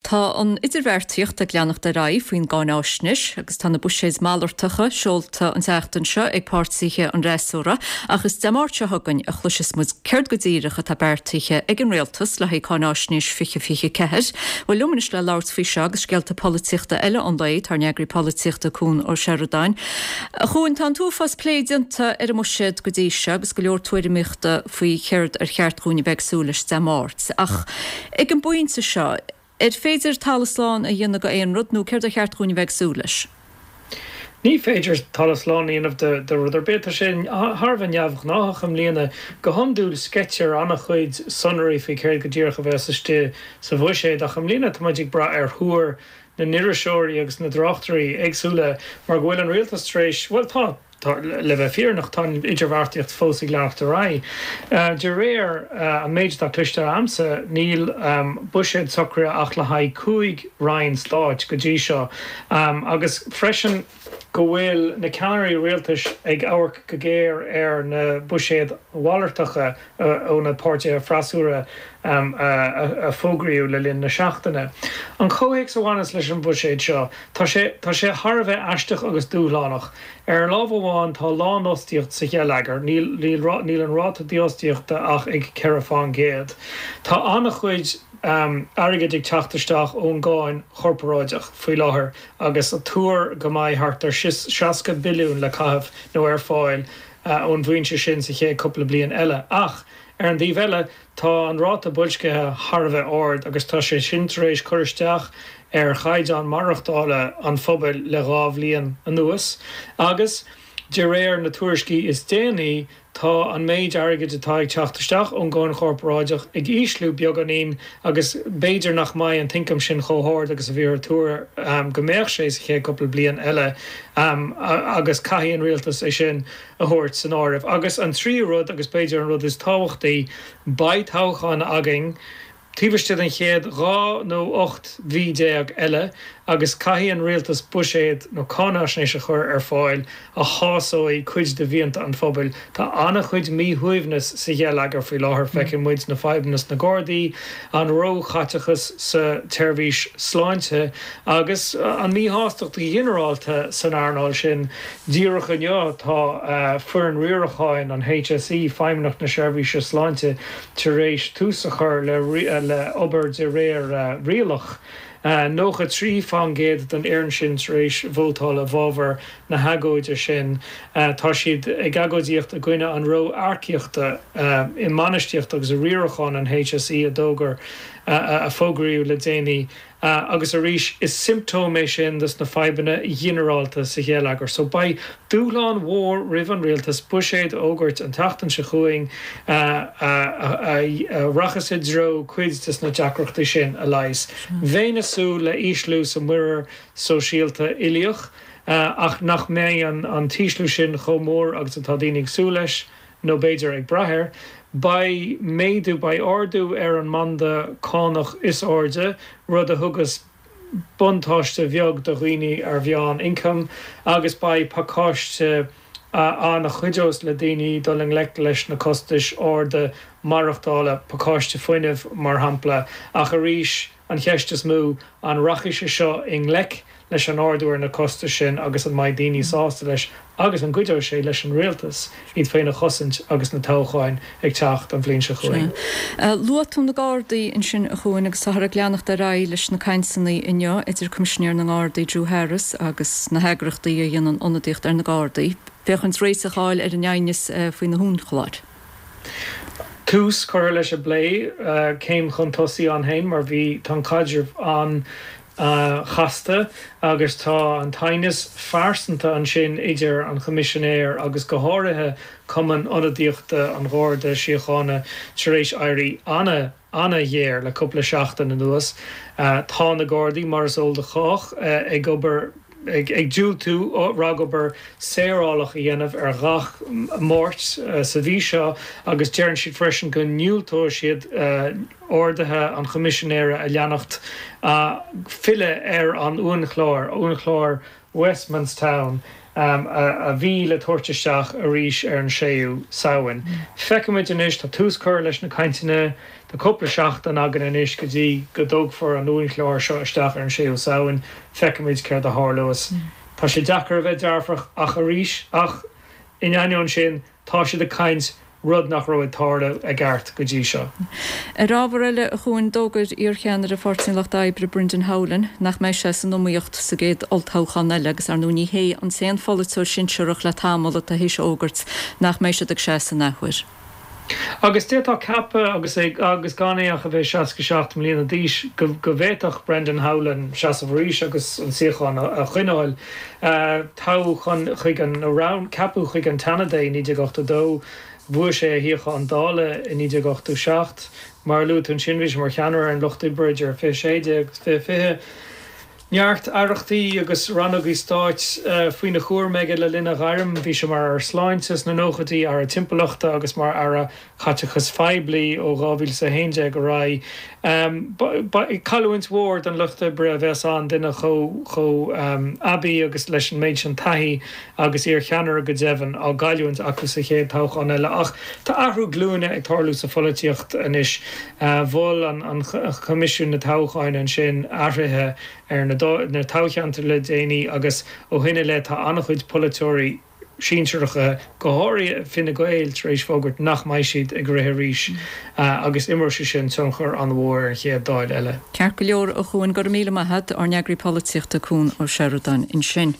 Tá an idirvertíocht a gleannach de raibh faoin gáin áisnis, agus tána buséis málartacha seolta an teachtain seo ag pártsaithe an réasúra, agus demáirte thugann a chluisis mu ceirt go díirecha tá beirtaithe ag an réaltas le gáin áisnis fiche ceithir, bhfuil lumanis le láirt fao seo agus scealta políochta eile an daid tar neagraí políochta cún ó Seredáin. A chuin tá túfas pléidianta ar a muisiid go dtí se agus go leor tuairimíochta faoi cheird ar cheartúna beagsúlas demáirt. Ach ag an buinte seo, féidir talasláán a dhéanana go éonrad nó céir a cheartúna beagsúlas? Ní féidir talasláán íonmh de rudidir beta sin Tharbh neamh nach am líana go handúil sketcher annach chuid sonraí fao céir go ddíorcha bheith sa bhuiséad ach am líana táidig bra ar thuair na niraseoirí agus na drachtarí agsúla mar bhfuil an rialtas tréis bhfuil le bheith fíornach tá idirmhairtíocht fós ag leacht a raibh. De réir a méid dá cluiste amsa níl buiséad socra ach le haid 5 rainn stáit go dtí seo agus freisin go bhfuil na ceannairí rialtas ag ábhar go géir ar na buiséad wallartacha ó na páirte freasúra a fógraíú le linn na seachtaine. An chomhéic sa bhanas leis an buiséad seo, tá sé Tharbh eisteach agus dúlánach. Ar lámh amháin tá lán ostíocht sa chealagar, níl an ráta diostíochta ach ag ceir fáin géad. Tá annach chuid airgid ag teachtaisteach ón gáin chorparáideach faoi láthair agus a túr go mbeidh thart ar 60 billiún le caitheamh nó ar fáil ón bhaointe sin sa ché coppla bliain eile. Ach ar an dtí bheile tá an ráta builscithe Tharbh ord agus tá sé sin tar éis churisteach ar chaid an marachtála an phobail le dhá bhliain anuas. Agus de réir na tuairiscí is déanaí tá an méid airgid atá ag teachtaisteach ón gáin chorparáideach ag íslú beag anín agus béidir nach maith an tincam sin chomhthir agus a bhíar túair go mbeadh sé sa ché coppla bliain eile agus caithíonn rialtas é sin a thuirt san áireamh. Agus an trí rud agus béidir an rud is táhachtaí baidthóchan agin tíbhaiste an chéad 2 nó 8 bhídéag eile agus caithíonn rialtas buiséad nó cánáisnéis a chur ar fáil a hásáid chuid de bhíonanta an phobail. Tá annach chuid míhuaimhnas sa dhéalagar faoi láthair feiceann muid na fadhnas na Gardaí an ró chaiteachas sa teirbhís sláinte agus an míthástácht generalta san airnáil sin díreach an tá fuair an riaracháin an HSE feimneach na seirbhíse sláinte tar éis túsa chur le obair de réir rialach. Nócha 3 fan géad an éan sin rééis bhótáil a bhábhar na hagóide sin. Tá siad ag agóidíocht a gcuine an ró aircíochta i manisteocht agus a riaracháin an HSE a dógar a fógraíú le déanaí agus a ríis is symptómé sin dus na feibanna generalta sa chéalagar. So ba dúláán mhór rih an rialtas buiséad ógurt an tachtain se chuing rachasid dro cuid dus na deacreachta sin a leis. Bhéinasú le íslú sa muir sosiálta ilioch ach nach mé an tíslú sin chomór agus an tádínig sú leis nó béidir ag brathir. By méadú by ordú ar an manda cánach is orde rud a thugus buntáiste bheag do dhaoine ar bheán income agus by pacáiste annach chuideos le daoine doling lec leis na costais orde marachtála pacáiste foiineh mar hampla ach a ríis an cheistas mú an rachise seo in lec leis an ardúir na costa sin agus an maid daoine sásta leis agus an gcuideoir sé leis an rialtas iad féin a chosint agus na tógáin ag teacht an bhliain se chuin. Luatún na Gardaí in sin a chuin agus sa gleannach de raibh leis na cainsannaí inneo idir comisisinéir na Gardaí Drew Harris agus na heagrachtaí a dhéanaan ionadaíocht ar na Gardaí. Bheadh rééis a cháil ar an ainis faoin na húnchláir. Tús chuir leis a blé céim chun tosaí an hain mar bhí tan caidir an chasta agus tá an tainis farsanta an sin idir an commissionéir agus go háirithe cuman ionadaíochta an gháirde síochána tar éis éirí anna dhéir le coppla seachtain na nuas. Tá na Gardaí mar sól de chách ag obair ag dúil tú rag obair séarálach a dhéanamh ar gach mórt sa bhí seo agus dearann siad freisin go nniúltóir siad ordathe an commissionéire a leannacht fille ar an uanchláir Westmanstown a bhí le tuairteisteach a ríis ar an séú saoin. Feicimiid inis tá tús chuir leis na cainteanna de couple seach an agan in is gotí godóg for an nuin chláir seo isteach ar an séú saoin feicimiid ceir a hálós. Tá sé dechar bheith dearfach ach a ríis ach in anion sin tá sé de kains rud nach roiid táda a gart go dtí seo. Rábhar eile a chuin dógur íorcheanar a fortin lecht daibre Brendan Howlin nach méid sé san nóíocht sa géad oltáchan eile agus ar nóí hé an sé folleú sin seúach le tamil a hís ógurt nach méid se ag sé san nachhuiir. Agus détá cappa agus ganéach a bheith 67 mlíana díis go bhéach Brendan Howlin seaamhríis agus an siáin a chuineáil tá chuig an around capú chuig an Tanadé ní gochtta dó bhuair sé híocha an dála in 1987 mar lút an sinhís mar cheanar an Lochtaí Bridge fé séide agus fé neart airachtaí agus rannaí stáit faoin na chóir méige le lina gharm bhí se mar ar sláintes na nóchataí ar a timpachta agus mar ar a chattechas feibli ó gábhíl sa héide go rá. Calúint Ward an Lochta bre bheits an duine cho abí agus leis an méid an taí agus ar cheanar go déhan á gaiúint acu sa chéad tách an eile ach tá ahrú glúine ag tarlú sa folletíocht inis bhil an comisiún na táchain an sin áirithe ar na tácheantar le déine agus ó hinine le tá annach chuid polytóirí síseiricha gothairí finna goéil éis fógurt nach mai siad ag réthe ríis agus immer sin tunchar an bhór chéad dáil eile. Cear go leor a chuin go míle maithad ar neagraí políochta cún ó Sheridan in sin.